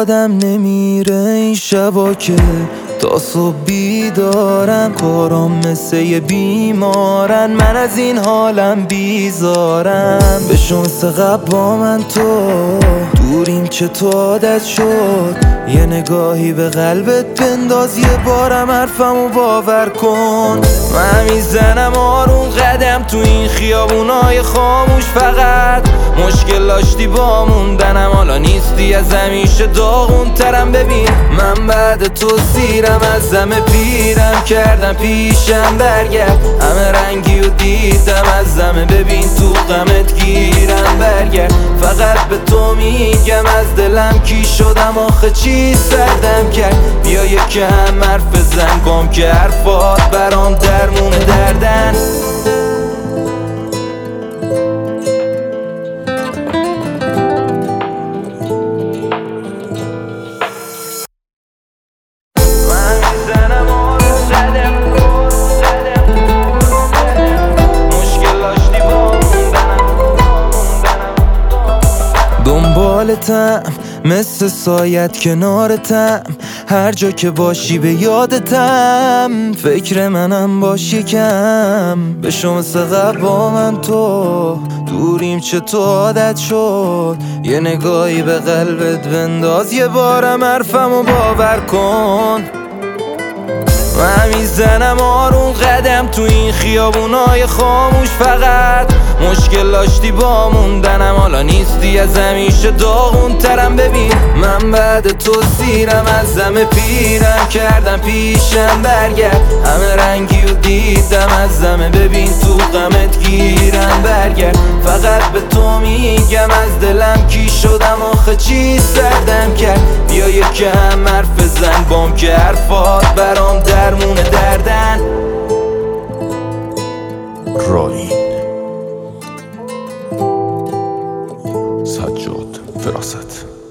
یادم نمیره این شبا که تا صبح بیدارم، کارام مثل یه بیمارن، من از این حالم بیزارم. بشو مثل قبل با من تو دوریم که تو عادت شد، یه نگاهی به قلبت بنداز، یه بارم حرفمو باور کن. من میزنم آروم قدم تو این خیابونای خاموش، فقط مشکل داشتی با موندنم، حالا نیستی از همیشه داغون ترم. ببین من بعد تو سیرم، از همه پیرم کردم پیشم برگرد، همه رنگی و دیدم از همه، ببین تو غمت گیرم برگرد. فقط به تو میگم از دلم کی شدم، آخه چی سردم کرد، بیا یکم حرف بزن بام که حرفات برام درمون دردن. دنبالتم مثل سایت کنارتم، هر جا که باشی به یادتم، فکر منم باشی کم. بشو مثل قبل با من تو دوریم چه تو عادت شد، یه نگاهی به قلبت بنداز، یه بارم حرفمو باور کن. من میزنم آروم قدم تو این خیابونای خاموش، فقط مشکل داشتی با موندنم، حالا نیستی از همیشه داغون ترم. ببین من بعد تو سیرم، از همه پیرم کردم پیشم برگرد، همه رنگی و دیدم از همه، ببین تو غمت گیرم برگرد. فقط به تو میگم از دلم کی شدم، آخه چی سردم کرد، بیا یکم حرف بزن بام که حرفات برام درمون دردن. راین سجاد فراست.